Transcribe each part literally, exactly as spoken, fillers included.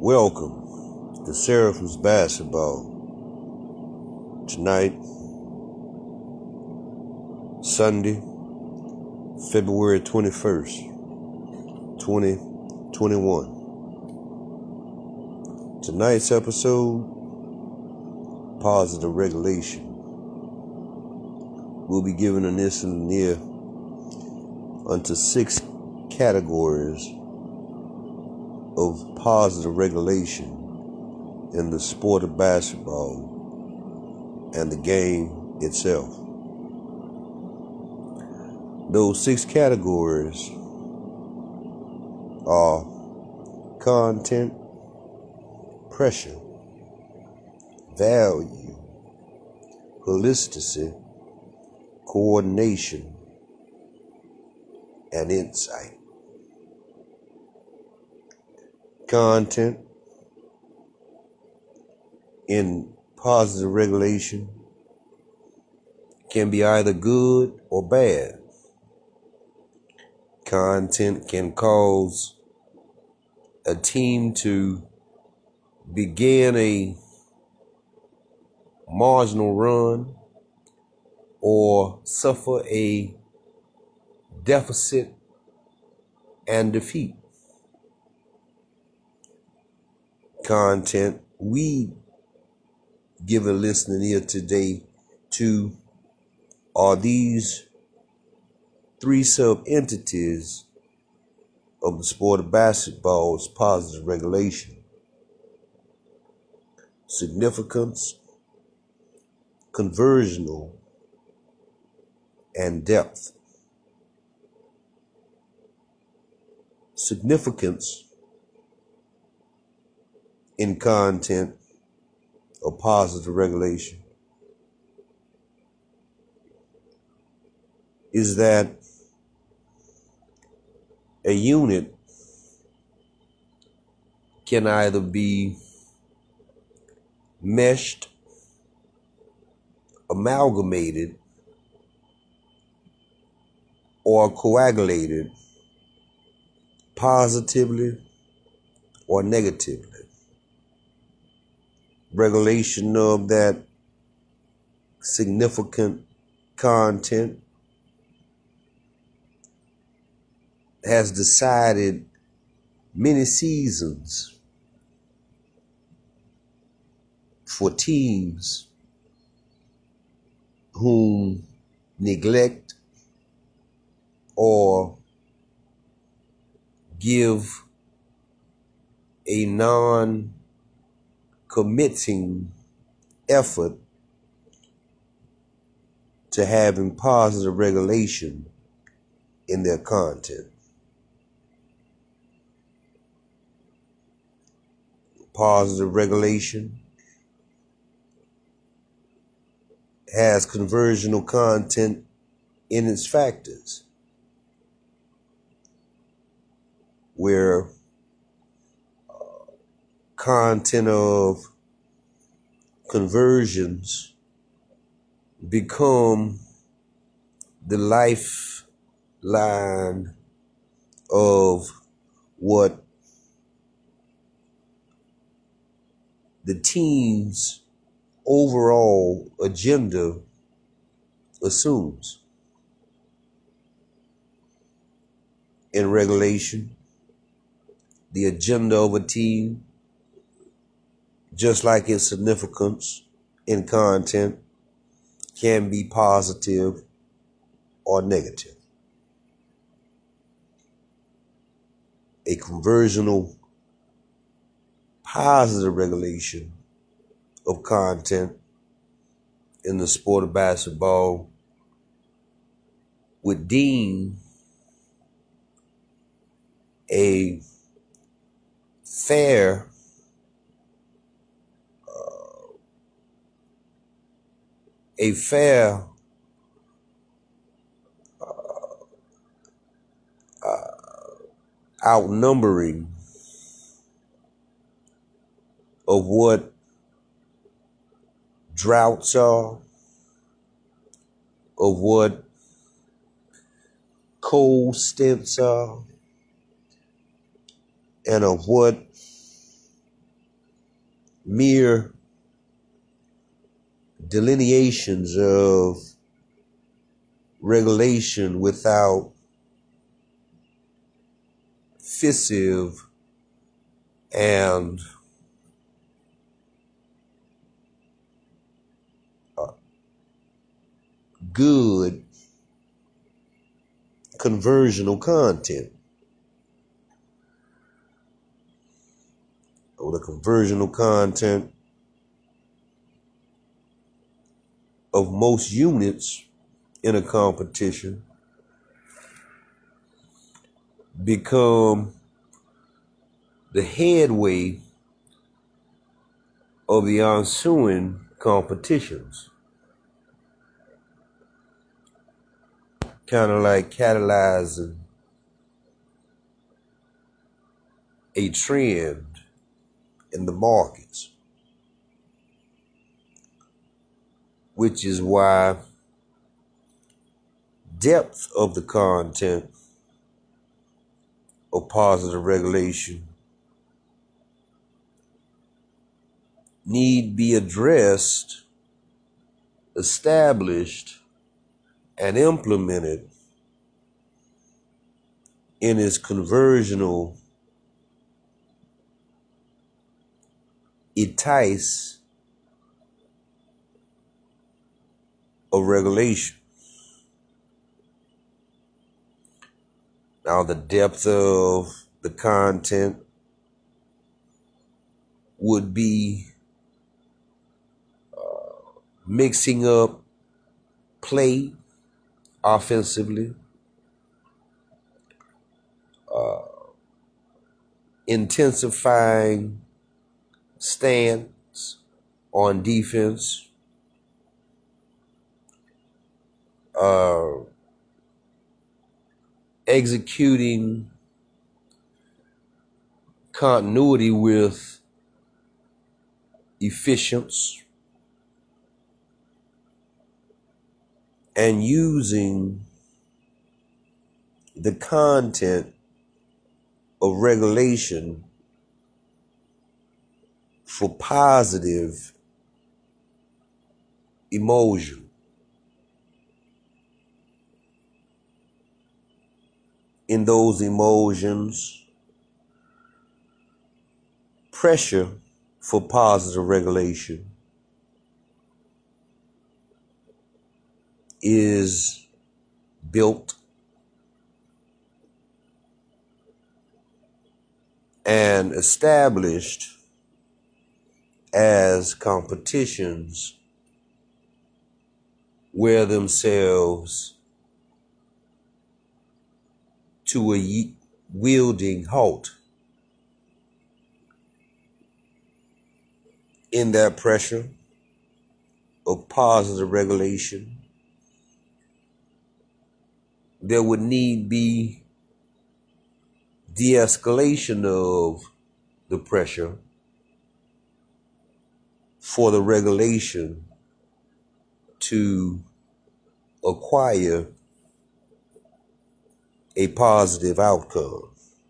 Welcome to Seraphim's Basketball. Tonight, Sunday, February twenty-first, twenty twenty-one. Tonight's episode, Positive Regulation. We'll be giving an instant near unto six categories of positive regulation in the sport of basketball and the game itself. Those six categories are content, pressure, value, holisticity, coordination, and insight. Content in positive regulation can be either good or bad. Content can cause a team to begin a marginal run or suffer a deficit and defeat. Content we give a listening ear today to are these three sub-entities of the sport of basketball's positive regulation: significance, conversional, and depth. Significance in content of positive regulation is that a unit can either be meshed, amalgamated, or coagulated positively or negatively. Regulation of that significant content has decided many seasons for teams whom neglect or give a non-committing effort to having positive regulation in their content. Positive regulation has conversional content in its factors, where uh, content of conversions become the lifeline of what the team's overall agenda assumes. In regulation, the agenda of a team, just like its significance in content, can be positive or negative. A conversional positive regulation of content in the sport of basketball would deem a fair uh, a fair uh, uh, outnumbering of what droughts are, of what cold stints are, and of what mere delineations of regulation without fissive and uh, good conversional content, or the conversional content of most units in a competition become the headway of the ensuing competitions, kind of like catalyzing a trend in the markets, which is why depth of the content of positive regulation need be addressed, established, and implemented in its conversional entice of regulation. Now, the depth of the content would be uh, mixing up play offensively, uh, intensifying stance on defense, uh, executing continuity with efficiency, and using the content of regulation for positive emotion. In those emotions, pressure for positive regulation is built and established as competitions wear themselves to a wielding halt. In that pressure of positive regulation, there would need be de-escalation of the pressure for the regulation to acquire a positive outcome.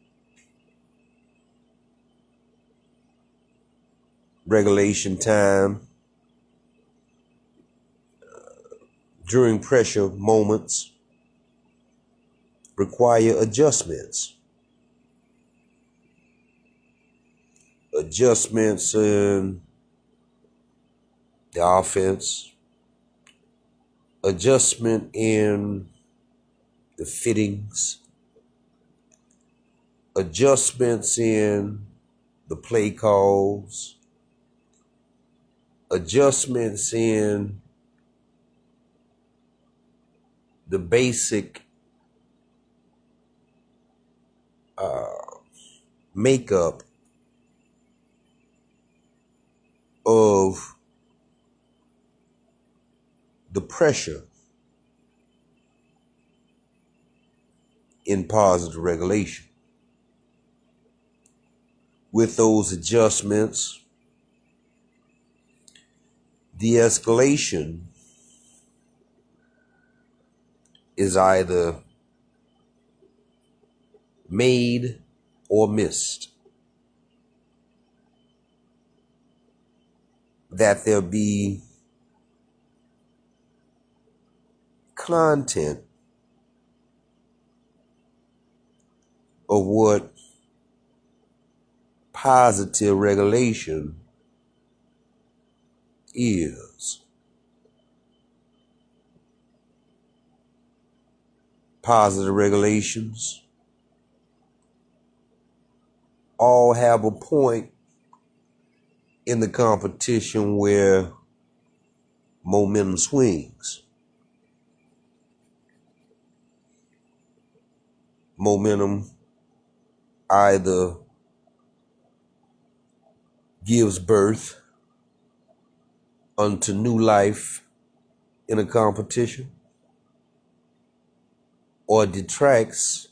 Regulation time during pressure moments require adjustments. Adjustments in the offense, adjustment in the fittings, adjustments in the play calls, adjustments in the basic uh, makeup of the pressure in positive regulation. With those adjustments, de-escalation is either made or missed. that there be content of what positive regulation is. Positive regulations all have a point in the competition where momentum swings. Momentum either gives birth unto new life in a competition or detracts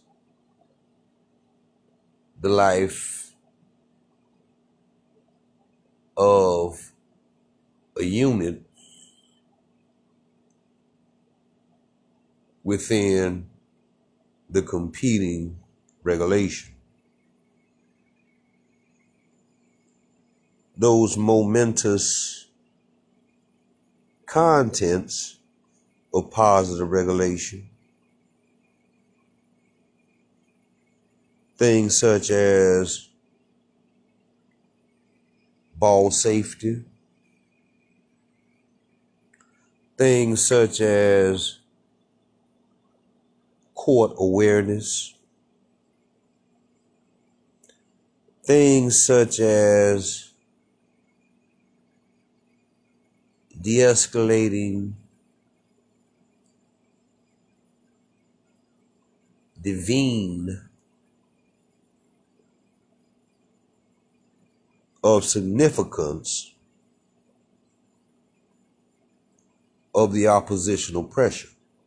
the life of a unit within the competing regulation. Those momentous contents of positive regulation, things such as ball safety, things such as court awareness, things such as de-escalating the vein of significance of the oppositional pressure.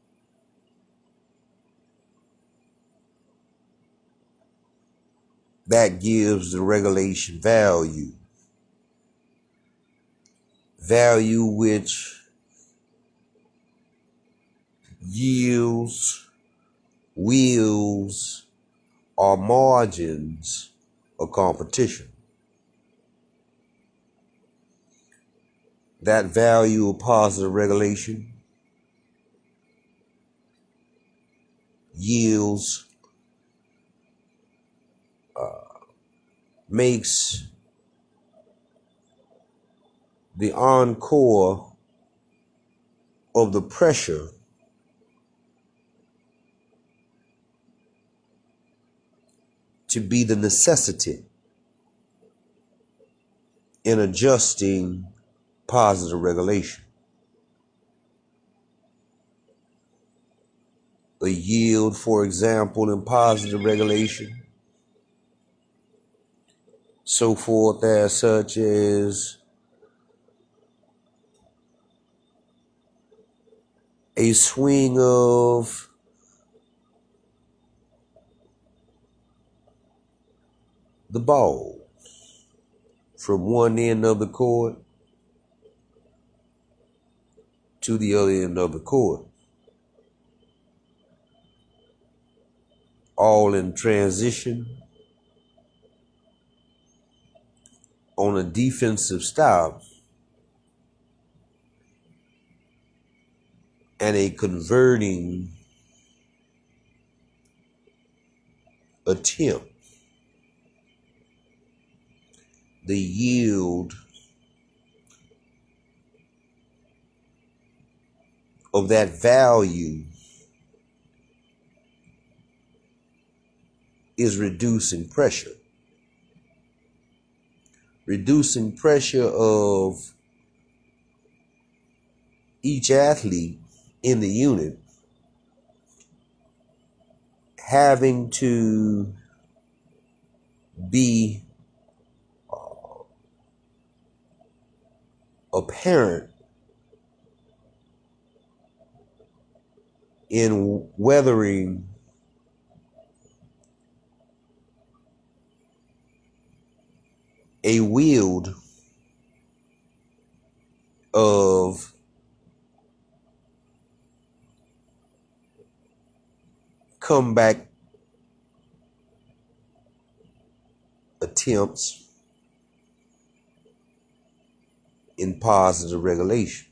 That gives the regulation value. Value which yields, wheels, or margins of competition. That value of positive regulation yields, uh, makes the encore of the pressure to be the necessity in adjusting positive regulation. A yield, for example, in positive regulation, so forth as such as a swing of the ball from one end of the court to the other end of the court, all in transition on a defensive stop and a converting attempt. The yield of that value is reducing pressure. Reducing pressure of each athlete in the unit having to be uh, apparent in weathering a wield of comeback attempts in positive regulation.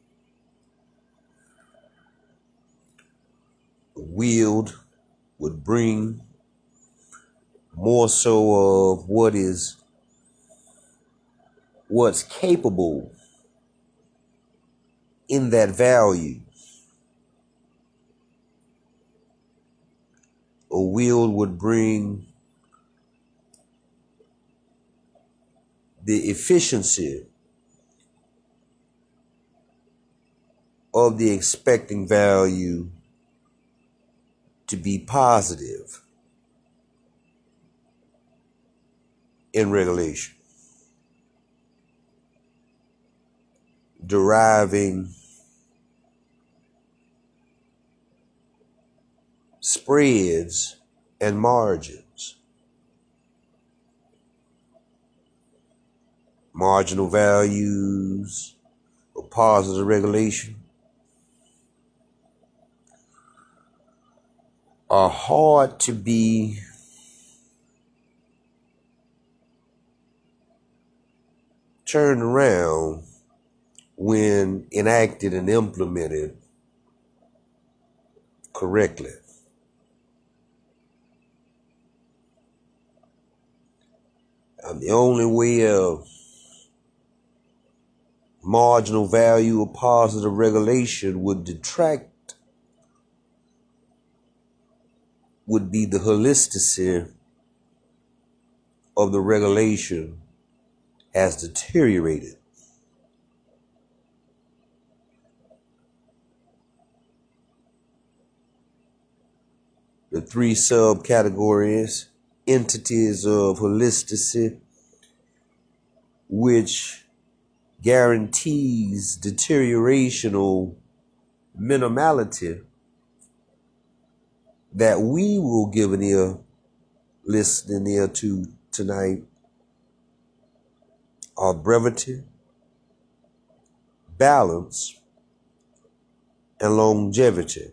Wield would bring more so of what is what's capable in that value. A wield would bring the efficiency of the expecting value to be positive in regulation, deriving spreads and margins. Marginal values of positive regulation are hard to be turned around when enacted and implemented correctly. And the only way of marginal value of positive regulation would detract would be the holisticity of the regulation has deteriorated. The three subcategories, entities of holisticity, which guarantees deteriorational minimality, that we will give an ear, listening ear to tonight, are brevity, balance, and longevity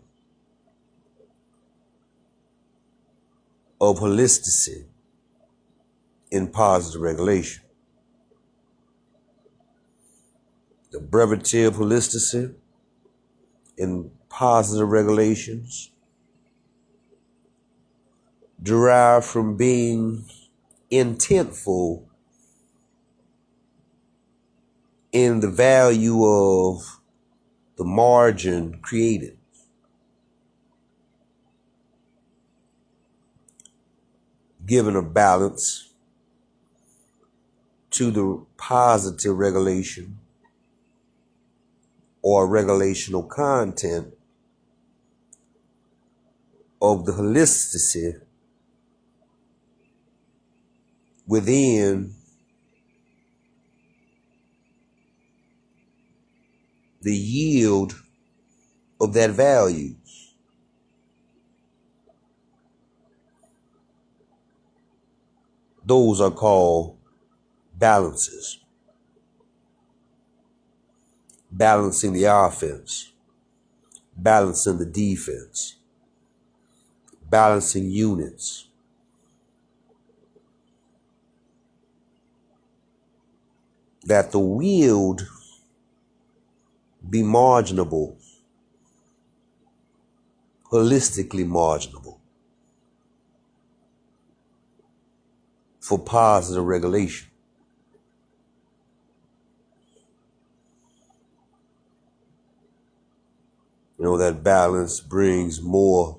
of holisticity in positive regulation. The brevity of holisticity in positive regulations derive from being intentful in the value of the margin created. Given a balance to the positive regulation or regulational content of the holisticity within the yield of that value. Those are called balances. Balancing the offense, balancing the defense, balancing units. That the yield be marginable, holistically marginable for positive regulation. You know, that balance brings more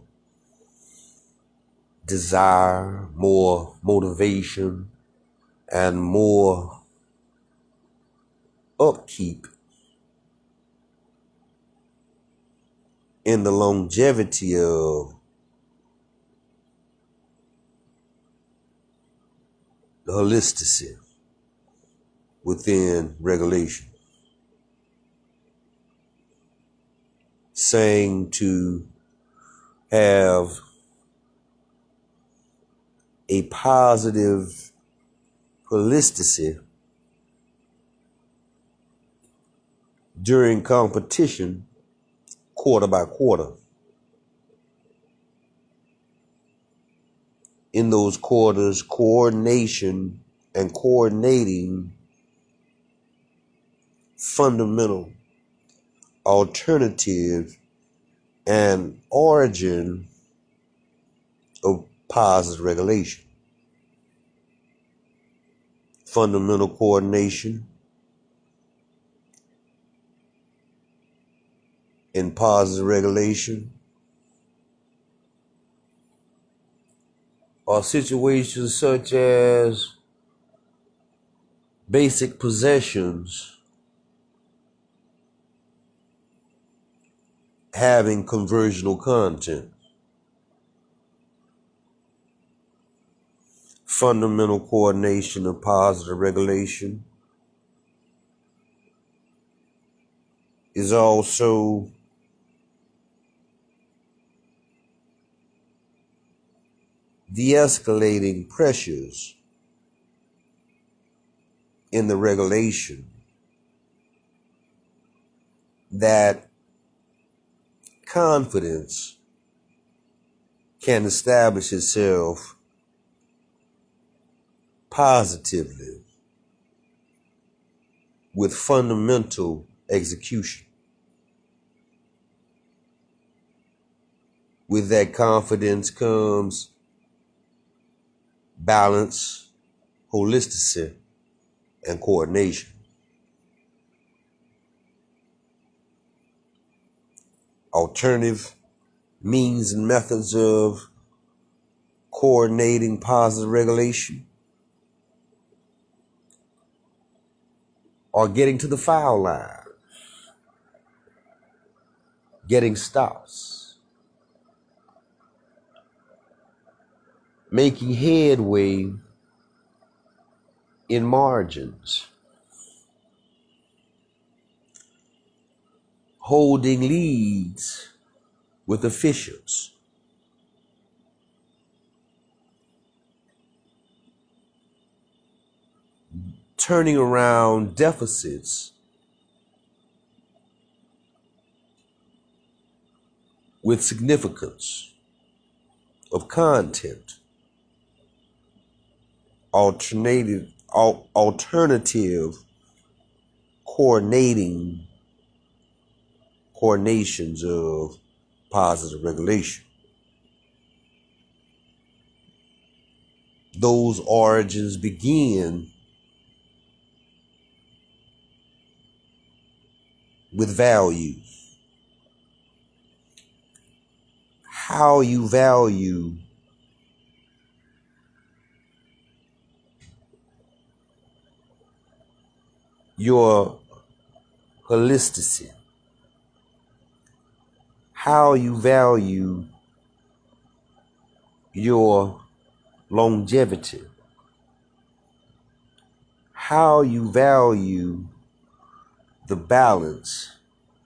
desire, more motivation, and more upkeep in the longevity of the holisticity within regulation. Saying to have a positive holisticity during competition quarter by quarter. In those quarters, coordination and coordinating fundamental, alternative, and origin of positive regulation. Fundamental coordination in positive regulation are situations such as basic possessions having conversional content. Fundamental coordination of positive regulation is also de-escalating pressures in the regulation that confidence can establish itself positively with fundamental execution. With that confidence comes balance, holisticity, and coordination. Alternative means and methods of coordinating positive regulation are getting to the foul line, getting stops, making headway in margins, holding leads with officials, turning around deficits with significance of content, alternative, al- alternative coordinating coordinations of positive regulation. Those origins begin with values. How you value your holisticity, how you value your longevity, how you value the balance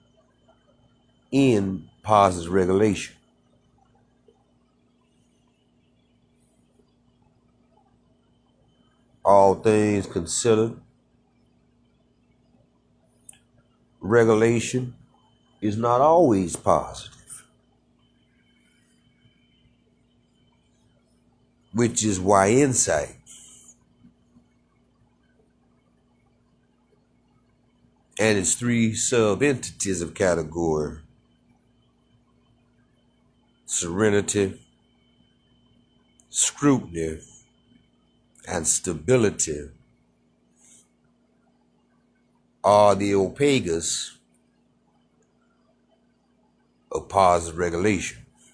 in positive regulation. All things considered, regulation is not always positive, which is why insight and its three sub-entities of category, serenity, scrutiny, and stability, are the omegas of positive regulation.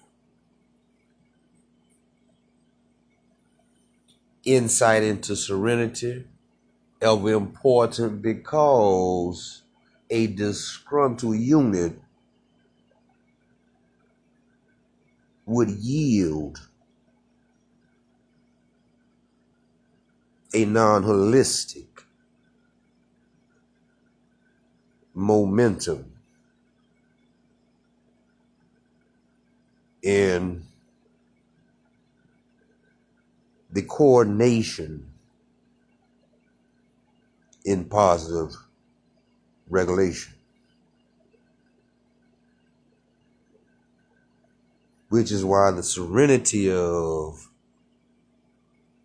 Insight into serenity ever important because a disgruntled unit would yield a non-holistic momentum in the coordination in positive regulation, which is why the serenity of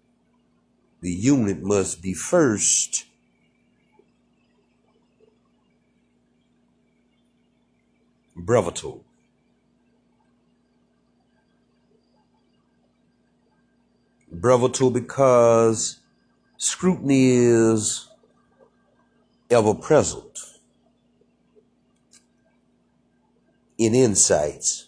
the unit must be first Brevito. Brevito because scrutiny is ever present in insights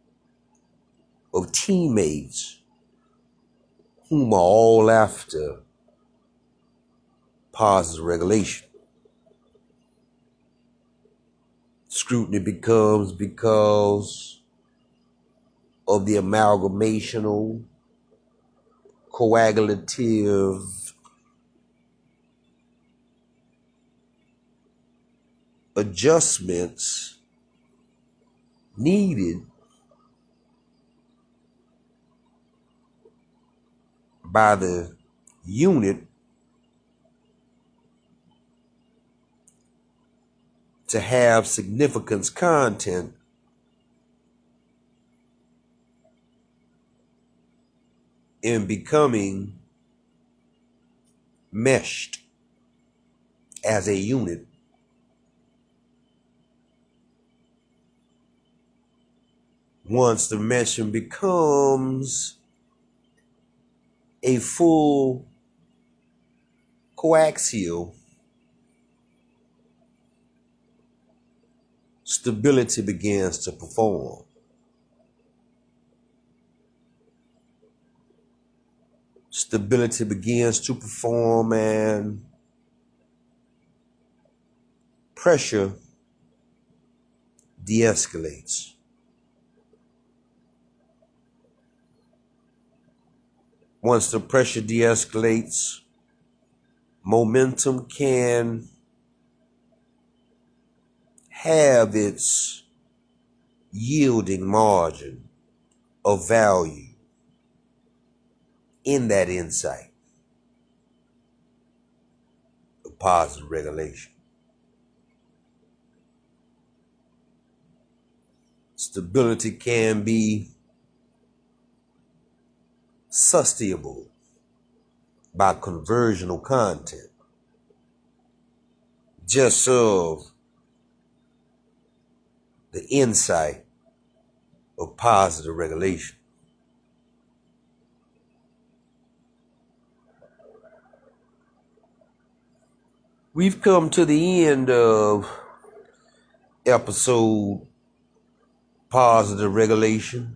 of teammates whom are all after positive regulation. Scrutiny becomes because of the amalgamational, coagulative adjustments needed by the unit to have significance content in becoming meshed as a unit once the meshing becomes a full coaxial, stability begins to perform. Stability begins to perform and pressure de-escalates. Once the pressure de-escalates, momentum can have its yielding margin of value in that insight of positive regulation. Stability can be sustainable by conversional content, just of the insight of positive regulation. We've come to the end of episode Positive Regulation.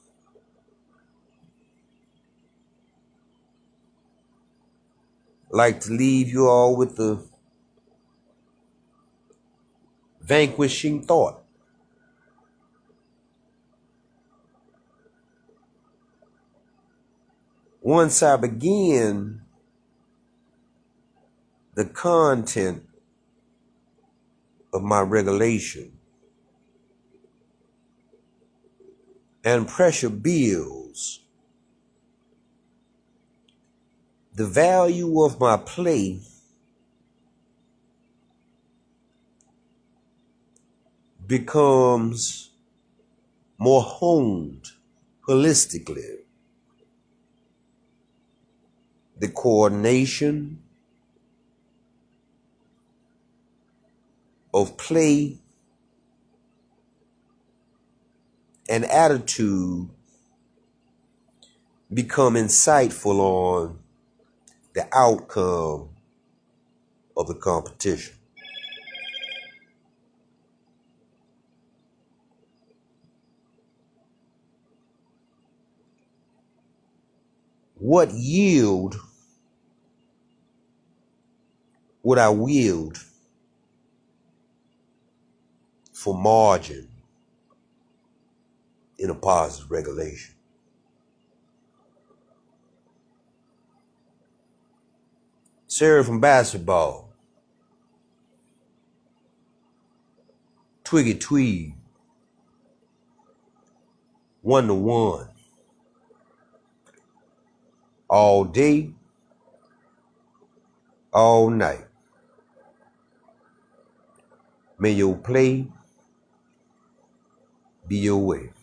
I'd like to leave you all with the vanquishing thought. Once I begin the content of my regulation and pressure builds, the value of my play becomes more honed holistically. The coordination of play and attitude become insightful on the outcome of the competition. What yield would I wield for margin in a positive regulation? Sarah from basketball, Twiggy Tweed, one to one, all day, all night. May your play be your way.